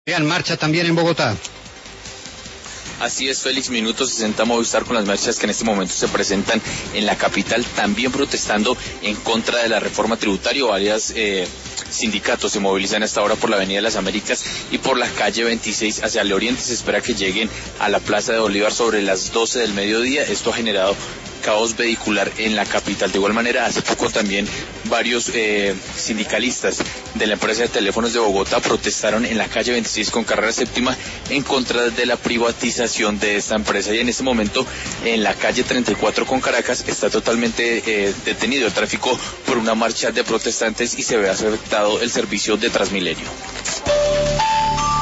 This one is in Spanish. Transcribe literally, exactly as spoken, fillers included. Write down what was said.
En marcha también en Bogotá. Así es, Félix, Minuto sesenta Movistar con las marchas que en este momento se presentan en la capital, también protestando en contra de la reforma tributaria. Varios eh, sindicatos se movilizan hasta ahora por la Avenida de las Américas y por la calle veintiséis hacia el oriente. Se espera que lleguen a la Plaza de Bolívar sobre las doce del mediodía. Esto ha generado caos vehicular en la capital. De igual manera, hace poco también varios eh, sindicalistas de la empresa de teléfonos de Bogotá protestaron en la calle veintiséis con carrera séptima en contra de la privatización de esta empresa. Y en este momento, en la calle treinta y cuatro con Caracas, está totalmente eh, detenido el tráfico por una marcha de protestantes y se ve afectado el servicio de Transmilenio.